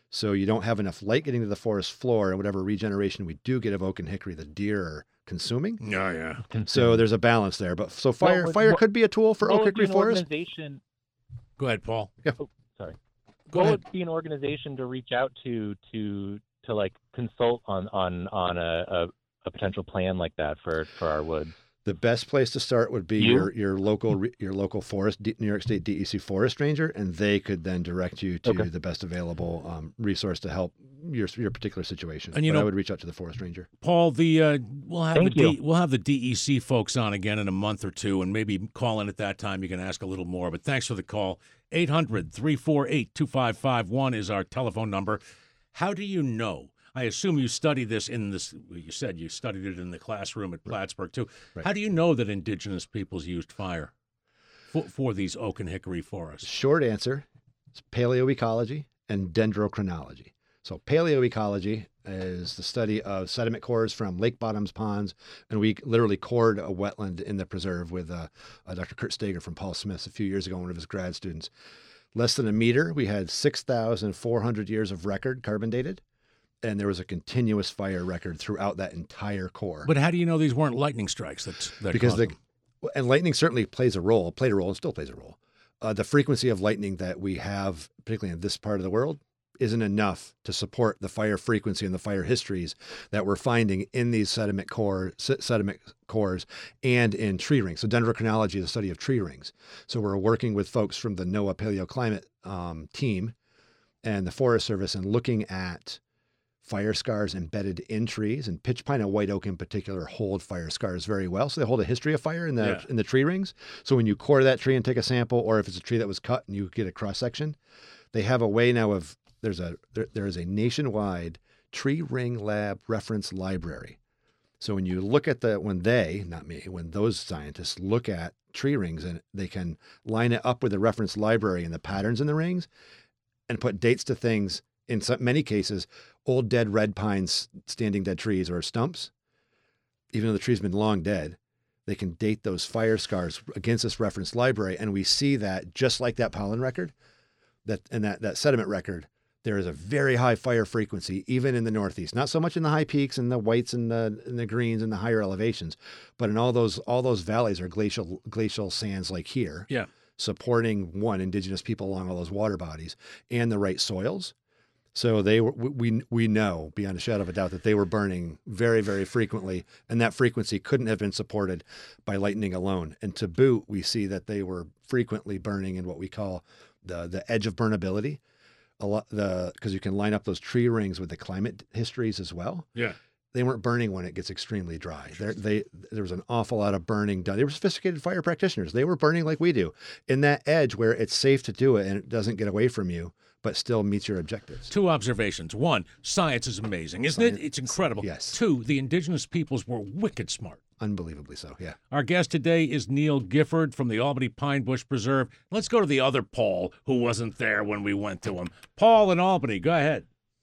So you don't have enough light getting to the forest floor, and whatever regeneration we do get of oak and hickory, the deer are consuming. Oh, yeah. So there's a balance there. But so fire would- fire what- could be a tool for What oak would be hickory an forest. organization? Go ahead, Paul. Oh, sorry. Go what ahead. would be an organization to reach out to to to like consult on on on a, a, a potential plan like that for for our woods? The best place to start would be You? your your local re- your local forest, D- New York State D E C forest ranger, and they could then direct you to Okay. the best available um, resource to help your your particular situation. And you But know- I would reach out to the forest ranger. Paul, the uh, we'll have Thank the D, you. we'll have the D E C folks on again in a month or two, and maybe call in at that time. You can ask a little more. But thanks for the call. eight hundred, three four eight, two five five one is our telephone number. How do you know? I assume you studied this in this. You said you studied it in the classroom at Plattsburgh too. Right. How do you know that indigenous peoples used fire for, for these oak and hickory forests? Short answer is paleoecology and dendrochronology. So paleoecology is the study of sediment cores from lake bottoms, ponds, and we literally cored a wetland in the preserve with uh, uh, Doctor Kurt Steger from Paul Smith a few years ago, one of his grad students. Less than a meter, we had six thousand four hundred years of record carbon dated, and there was a continuous fire record throughout that entire core. But how do you know these weren't lightning strikes? That, that because caused the them? and lightning certainly plays a role, played a role, and still plays a role. Uh, the frequency of lightning that we have, particularly in this part of the world, isn't enough to support the fire frequency and the fire histories that we're finding in these sediment core se- sediment cores and in tree rings. So dendrochronology is a study of tree rings. So we're working with folks from the NOAA Paleoclimate um, team and the Forest Service and looking at fire scars embedded in trees, and pitch pine and white oak in particular hold fire scars very well. So they hold a history of fire in the Yeah. in the tree rings. So when you core that tree and take a sample, or if it's a tree that was cut and you get a cross section, they have a way now of there's a there, there is a nationwide tree ring lab reference library. So when you look at the when they not me when those scientists look at tree rings and they can line it up with the reference library and the patterns in the rings, and put dates to things. In some, many cases, old dead red pines, standing dead trees or stumps, even though the tree's been long dead, they can date those fire scars against this reference library. And we see that just like that pollen record, that and that, that sediment record, there is a very high fire frequency, even in the Northeast. Not so much in the high peaks and the whites and the and the greens and the higher elevations, but in all those all those valleys are glacial glacial sands like here, Yeah. supporting one indigenous people along all those water bodies and the right soils. So they were, we we know beyond a shadow of a doubt that they were burning very, very frequently, and that frequency couldn't have been supported by lightning alone. And to boot, we see that they were frequently burning in what we call the the edge of burnability, a lot the because you can line up those tree rings with the climate histories as well. Yeah. They weren't burning when it gets extremely dry. There, they there was an awful lot of burning done. They were sophisticated fire practitioners. They were burning like we do in that edge where it's safe to do it and it doesn't get away from you, but still meets your objectives. Two observations. One, science is amazing, isn't it? Science- It's incredible. yes. Two, the indigenous peoples were wicked smart. Unbelievably so, yeah. Our guest today is Neil Gifford from the Albany Pine Bush Preserve. Let's go to the other Paul who wasn't there when we went to him. Paul in Albany, go ahead.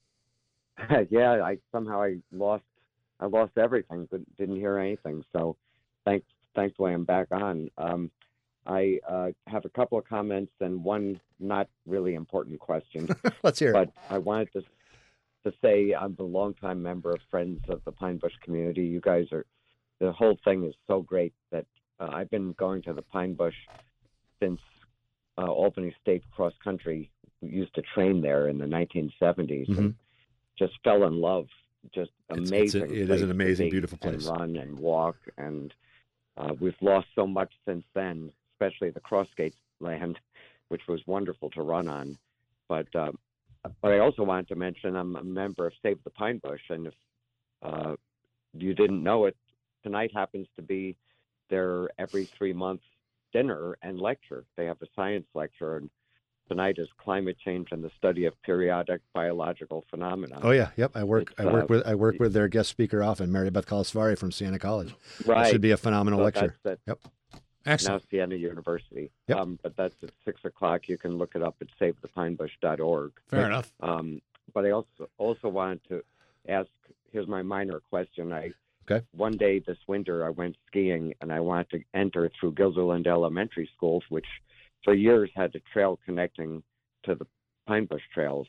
yeah, I somehow I lost I lost everything, but didn't hear anything. So, thanks thankfully I'm back on. Um, I uh, have a couple of comments and one not really important question. Let's hear it. But I wanted to to say I'm a longtime member of Friends of the Pine Bush community. You guys are the whole thing is so great that uh, I've been going to the Pine Bush since uh, Albany State Cross Country. We used to train there in the nineteen seventies Mhm. and just fell in love. Just It's- amazing. it's a- it is place an to amazing, be beautiful place. And run and walk, and uh, we've lost so much since then, especially the Crossgates land, which was wonderful to run on. But uh, but I also wanted to mention I'm a member of Save the Pine Bush, and if uh, you didn't know it, tonight happens to be their every three months dinner and lecture. They have a science lecture, and tonight is climate change and the study of periodic biological phenomena. Oh yeah, yep. I work. It's, I work uh, with. I work with their guest speaker often, Mary Beth Calasvari from Siena College. Right. It should be a phenomenal So lecture. That's at Yep. Excellent. now Siena University. Yep. Um, but that's at six o'clock. You can look it up at save the pine bush dot org. Fair Right. enough. Um, but I also also wanted to ask. Here's my minor question. I Okay. one day this winter I went skiing and I wanted to enter through Gilderland Elementary School, which for years had a trail connecting to the Pine Bush trails.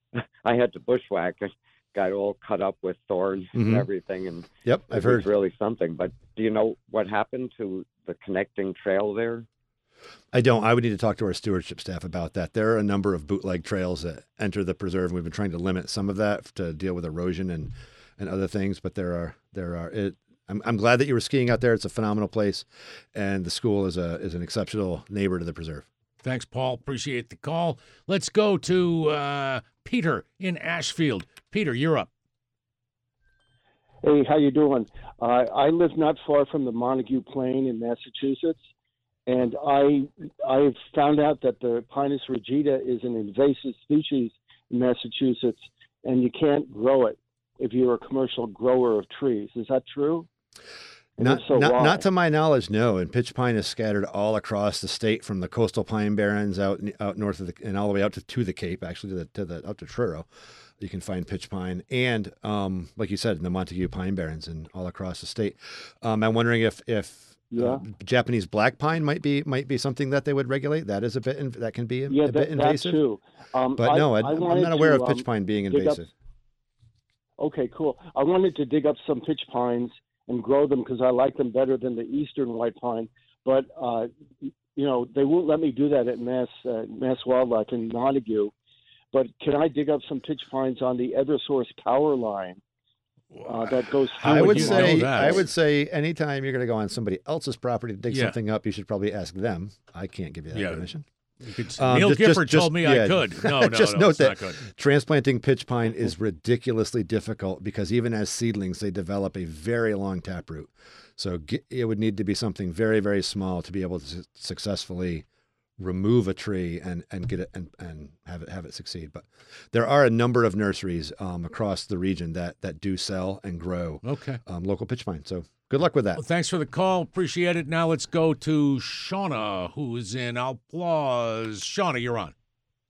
I had to bushwhack. It got all cut up with thorns Mhm. and everything, and Yep, it I've was heard. really something. But do you know what happened to the connecting trail there? I don't. I would need to talk to our stewardship staff about that. There are a number of bootleg trails that enter the preserve, and we've been trying to limit some of that to deal with erosion and, and other things. But there are there are. It, I'm I'm glad that you were skiing out there. It's a phenomenal place, and the school is a is an exceptional neighbor to the preserve. Thanks, Paul. Appreciate the call. Let's go to uh, Peter in Ashfield. Peter, you're up. Hey, how you doing? Uh, I live not far from the Montague Plain in Massachusetts, and I I found out that the Pinus rigida is an invasive species in Massachusetts, and you can't grow it if you're a commercial grower of trees. Is that true? And Not, if so, not, why? not to my knowledge, no. And pitch pine is scattered all across the state, from the coastal pine barrens out out north of the, and all the way out to, to the Cape, actually to the to the out to Truro. You can find pitch pine, and um, like you said, in the Montague pine barrens and all across the state. Um, I'm wondering if if Yeah. uh, Japanese black pine might be might be something that they would regulate. That is a bit in, that can be a, yeah, a that, bit that invasive. too. Um, But I, no, I, I I'm wanted not aware to, of pitch um, pine being dig up- invasive. Okay, cool. I wanted to dig up some pitch pines and grow them because I like them better than the eastern white pine. But uh, you know, they won't let me do that at Mass uh, Mass Wildlife in Montague. But can I dig up some pitch pines on the Eversource power line uh, that goes through? I would would you say know that? I would say anytime you're going to go on somebody else's property to dig Yeah. something up, you should probably ask them. I can't give you that Yeah. permission. You could, Um, Neil just- just- Gifford just- told me I yeah. could. No, no, Just no, note it's that not good. transplanting pitch pine is ridiculously difficult because even as seedlings, they develop a very long taproot. So ge- it would need to be something very, very small to be able to su- successfully remove a tree and, and get it and, and have it have it succeed. But there are a number of nurseries um, across the region that that do sell and grow Okay. um, local pitch pine. So good luck with that. Well, thanks for the call. Appreciate it. Now let's go to Shauna, who is in Applause. Shauna, you're on.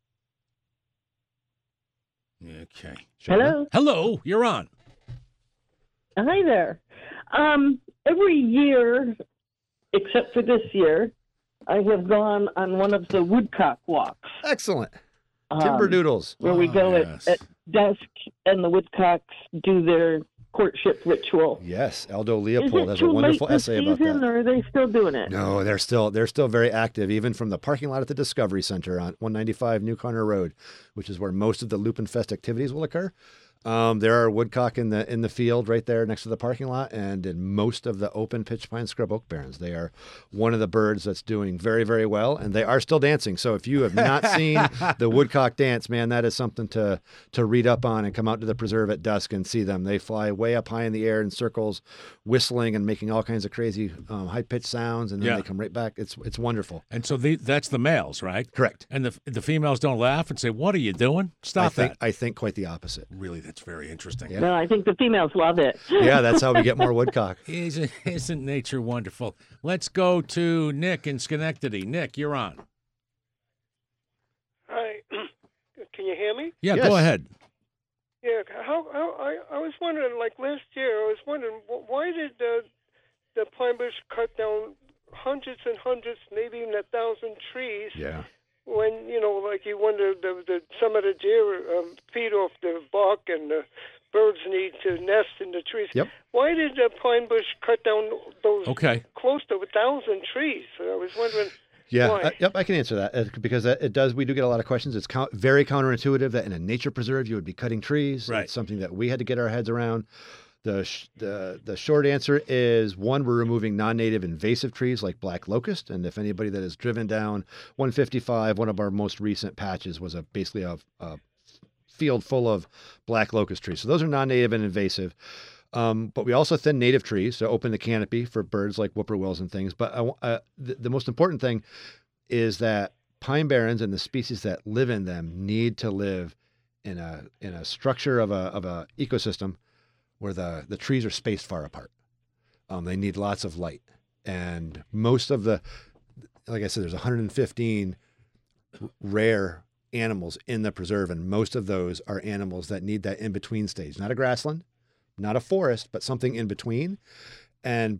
Okay. Shauna? Hello, you're on. Hi there. Um, every year, except for this year, I have gone on one of the woodcock walks. Excellent. um, Timber doodles. where we Ah, go yes. at, at dusk and the woodcocks do their courtship ritual. Yes, Aldo Is Leopold it has too a wonderful late this essay about season, that. or are they still doing it? No, they're still they're still very active, even from the parking lot at the Discovery Center on one ninety-five New Conner Road, which is where most of the Lupin Fest activities will occur. Um, there are woodcock in the in the field right there next to the parking lot, and in most of the open pitch pine scrub oak barrens. They are one of the birds that's doing very, very well, and they are still dancing. So if you have not seen the woodcock dance, man, that is something to to read up on and come out to the preserve at dusk and see them. They fly way up high in the air in circles, whistling and making all kinds of crazy um, high pitched sounds, and then Yeah. they come right back. It's it's wonderful. And so the, that's the males, right? Correct. And the the females don't laugh and say, "What are you doing? Stop I think that!" I think quite the opposite. Really, that's very interesting. Yeah. No, I think the females love it. Yeah, that's how we get more woodcock. Isn't, isn't nature wonderful? Let's go to Nick in Schenectady. Nick, you're on. Hi, can you hear me? Yeah, Yes. go ahead. Yeah, how, how I, I was wondering, like last year, I was wondering wh- why did uh, the pine bush cut down hundreds and hundreds, maybe even a thousand trees? Yeah. When you know, like you wonder, the, the some of the deer um, feed off the bark, and the birds need to nest in the trees. Yep. Why did the pine bush cut down those Okay. close to a thousand trees? I was wondering. Yeah, Why? uh, yep, I can answer that uh, because it it does. We do get a lot of questions. It's co- very counterintuitive that in a nature preserve you would be cutting trees. Right. It's something that we had to get our heads around. The sh- the the short answer is one: we're removing non-native invasive trees like black locust. And if anybody that has driven down one fifty-five, one of our most recent patches was a basically a, a field full of black locust trees. So those are non-native and invasive. Um, but we also thin native trees to open the canopy for birds like whippoorwills and things. But uh, uh, the, the most important thing is that pine barrens and the species that live in them need to live in a in a structure of a of a ecosystem where the the trees are spaced far apart. Um, they need lots of light, and most of the, like I said, there's one hundred fifteen rare animals in the preserve, and most of those are animals that need that in between stage, not a grassland, not a forest, but something in between. And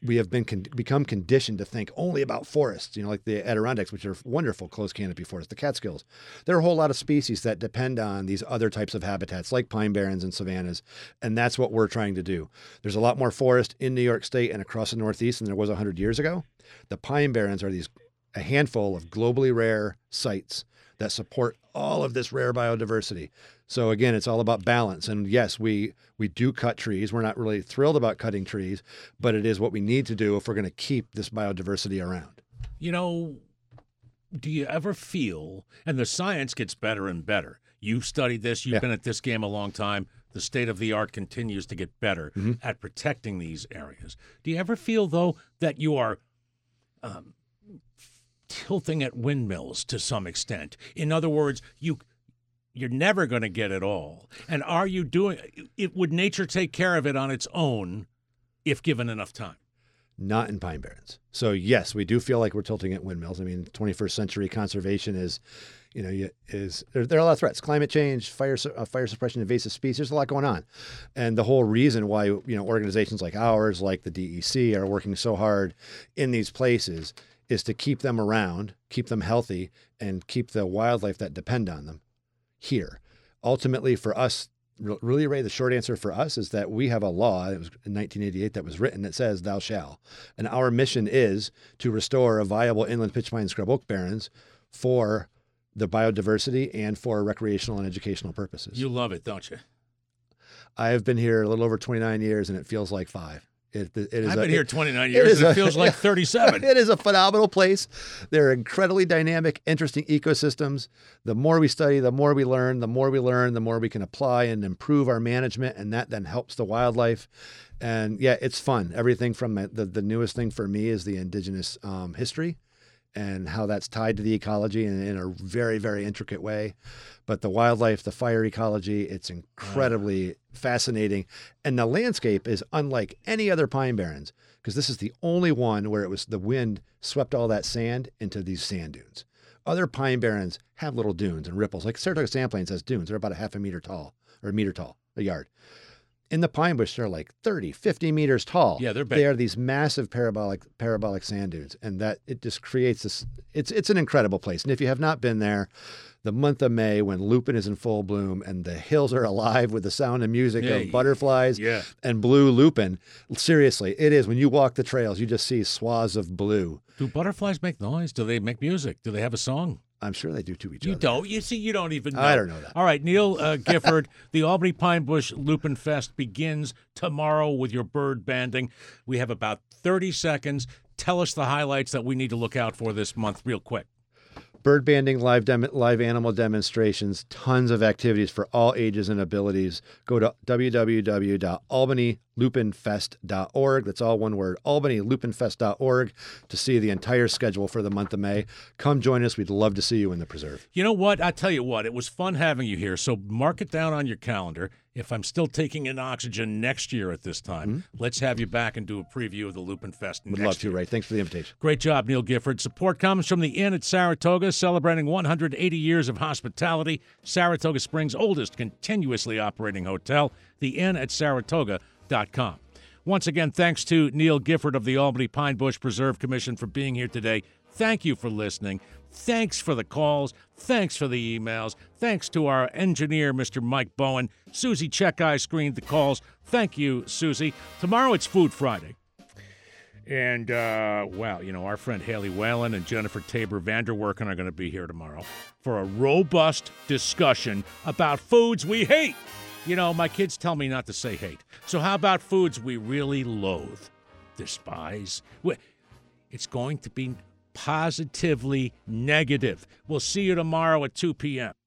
we have been con- become conditioned to think only about forests, you know, like the Adirondacks, which are wonderful closed canopy forests, the Catskills. There are a whole lot of species that depend on these other types of habitats, like pine barrens and savannas, and that's what we're trying to do. There's a lot more forest in New York State and across the Northeast than there was one hundred years ago. The pine barrens are these a handful of globally rare sites that support all of this rare biodiversity. So again, it's all about balance. And yes, we we do cut trees. We're not really thrilled about cutting trees, but it is what we need to do if we're going to keep this biodiversity around. You know, do you ever feel, and the science gets better and better. You've studied this. You've Yeah. been at this game a long time. The state of the art continues to get better Mm-hmm. at protecting these areas. Do you ever feel, though, that you are um, tilting at windmills to some extent? In other words, you you're never going to get it all. And are you doing it? Would nature take care of it on its own if given enough time? Not in pine barrens. So yes, we do feel like we're tilting at windmills. I mean, twenty-first century conservation is, you know, you- is there, there are a lot of threats: climate change, fire, su- uh, fire suppression, invasive species. There's a lot going on, and the whole reason why you know organizations like ours, like the D E C, are working so hard in these places is to keep them around, keep them healthy, and keep the wildlife that depend on them here. Ultimately, for us, re- really, Ray, the short answer for us is that we have a law. It was in nineteen eighty-eight that was written that says "Thou shall," and our mission is to restore a viable inland pitch pine scrub oak barrens for the biodiversity and for recreational and educational purposes. You love it, don't you? I have been here a little over twenty-nine years, and it feels like five. It, it is I've a- been here it- twenty-nine it years, is and it a- feels like thirty-seven. It is a phenomenal place. They're incredibly dynamic, interesting ecosystems. The more we study, the more we learn. The more we learn, the more we can apply and improve our management, and that then helps the wildlife. And yeah, it's fun. Everything from the, the, the newest thing for me is the indigenous um, history and how that's tied to the ecology in, in a very, very intricate way. But the wildlife, the fire ecology, it's incredibly fascinating. And the landscape is unlike any other pine barrens, because this is the only one where it was the wind swept all that sand into these sand dunes. Other pine barrens have little dunes and ripples. Like Saratoga Sand Plains has dunes. They're about a half a meter tall, or a meter tall, a yard. In the pine bush, they're like thirty, fifty meters tall. Yeah, they're big. They are these massive parabolic parabolic sand dunes, and that it just creates this. It's it's an incredible place. And if you have not been there, the month of May when lupin is in full bloom and the hills are alive with the sound and music Yeah, of butterflies yeah. and blue lupin, seriously, it is. When you walk the trails, you just see swaths of blue. Do butterflies make noise? Do they make music? Do they have a song? I'm sure they do to each You other. don't. You see, you don't even know. I don't know that. All right, Neil uh, Gifford, the Albany Pine Bush Lupin Fest begins tomorrow with your bird banding. We have about thirty seconds. Tell us the highlights that we need to look out for this month real quick. Bird banding, live dem- live animal demonstrations, tons of activities for all ages and abilities. Go to w w w dot albany lupin fest dot org. That's all one word, albany lupin fest dot org, to see the entire schedule for the month of May. Come join us. We'd love to see you in the preserve. You know what? I tell you what, it was fun having you here. So mark it down on your calendar. If I'm still taking in oxygen next year at this time, let's have you back and do a preview of the Lupin Fest Would next love to, year. Ray. Thanks for the invitation. Great job, Neil Gifford. Support comes from the Inn at Saratoga, celebrating one hundred eighty years of hospitality. Saratoga Springs' oldest continuously operating hotel, the inn at saratoga dot com. Once again, thanks to Neil Gifford of the Albany Pine Bush Preserve Commission for being here today. Thank you for listening. Thanks for the calls. Thanks for the emails. Thanks to our engineer, Mister Mike Bowen. Susie Checkeye screened the calls. Thank you, Susie. Tomorrow it's Food Friday. And, uh, wow, you know, our friend Haley Whalen and Jennifer Tabor Vanderwerken are going to be here tomorrow for a robust discussion about foods we hate. You know, my kids tell me not to say hate. So how about foods we really loathe, despise? We- It's going to be positively negative. We'll see you tomorrow at two p.m.